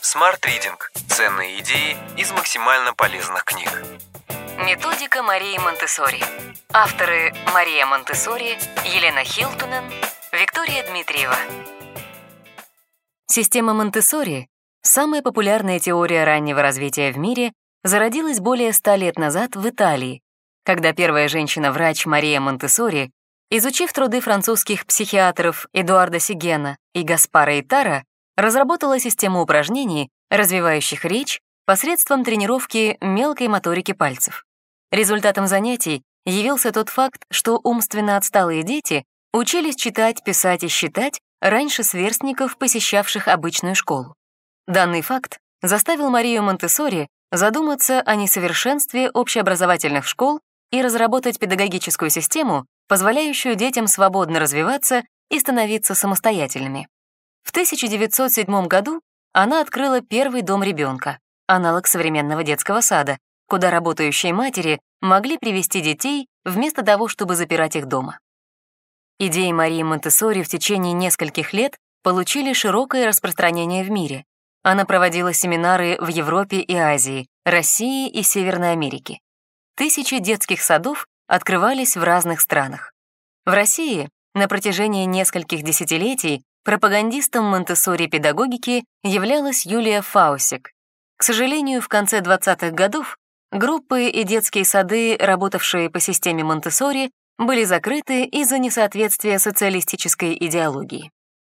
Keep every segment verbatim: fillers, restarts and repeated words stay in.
Smart Reading – ценные идеи из максимально полезных книг. Методика Марии Монтессори. Авторы Мария Монтессори, Елена Хилтунен, Виктория Дмитриева. Система Монтессори, самая популярная теория раннего развития в мире, зародилась более ста лет назад в Италии, когда первая женщина-врач Мария Монтессори, изучив труды французских психиатров Эдуарда Сигена и Гаспара Итара, разработала систему упражнений, развивающих речь посредством тренировки мелкой моторики пальцев. Результатом занятий явился тот факт, что умственно отсталые дети учились читать, писать и считать раньше сверстников, посещавших обычную школу. Данный факт заставил Марию Монтессори задуматься о несовершенстве общеобразовательных школ и разработать педагогическую систему, позволяющую детям свободно развиваться и становиться самостоятельными. В тысяча девятьсот седьмом году она открыла первый дом ребенка, аналог современного детского сада, куда работающие матери могли привести детей вместо того, чтобы запирать их дома. Идеи Марии Монтессори в течение нескольких лет получили широкое распространение в мире. Она проводила семинары в Европе и Азии, России и Северной Америке. Тысячи детских садов открывались в разных странах. В России на протяжении нескольких десятилетий пропагандистом Монтессори педагогики являлась Юлия Фаусик. К сожалению, в конце двадцатых годов группы и детские сады, работавшие по системе Монтессори, были закрыты из-за несоответствия социалистической идеологии.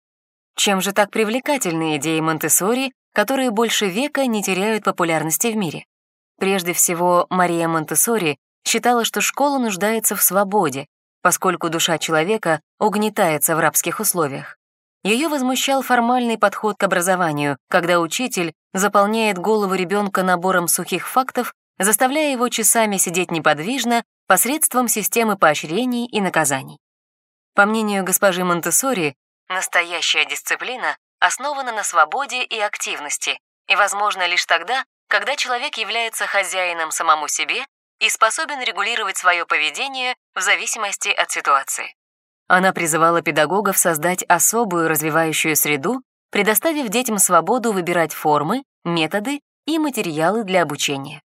Чем же так привлекательны идеи Монтессори, которые больше века не теряют популярности в мире? Прежде всего, Мария Монтессори считала, что школа нуждается в свободе, поскольку душа человека угнетается в рабских условиях. Ее возмущал формальный подход к образованию, когда учитель заполняет голову ребенка набором сухих фактов, заставляя его часами сидеть неподвижно посредством системы поощрений и наказаний. По мнению госпожи Монтессори, настоящая дисциплина основана на свободе и активности и возможна лишь тогда, когда человек является хозяином самому себе и способен регулировать свое поведение в зависимости от ситуации. Она призывала педагогов создать особую развивающую среду, предоставив детям свободу выбирать формы, методы и материалы для обучения.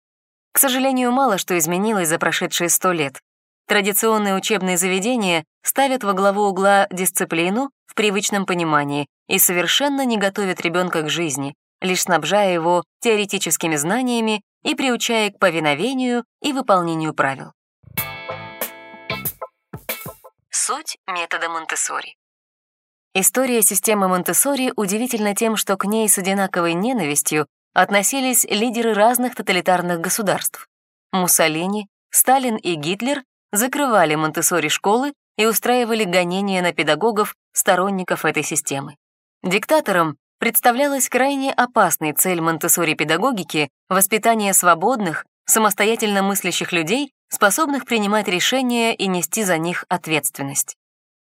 К сожалению, мало что изменилось за прошедшие сто лет. Традиционные учебные заведения ставят во главу угла дисциплину в привычном понимании и совершенно не готовят ребенка к жизни, лишь снабжая его теоретическими знаниями и приучая к повиновению и выполнению правил. Суть метода Монтессори. История системы Монтессори удивительна тем, что к ней с одинаковой ненавистью относились лидеры разных тоталитарных государств. Муссолини, Сталин и Гитлер закрывали Монтессори школы и устраивали гонения на педагогов, сторонников этой системы. Диктаторам представлялась крайне опасной цель Монтессори педагогики — воспитание свободных, самостоятельно мыслящих людей, способных принимать решения и нести за них ответственность.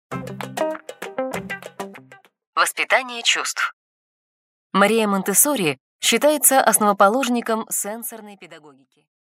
Воспитание чувств. Мария Монтессори считается основоположником сенсорной педагогики.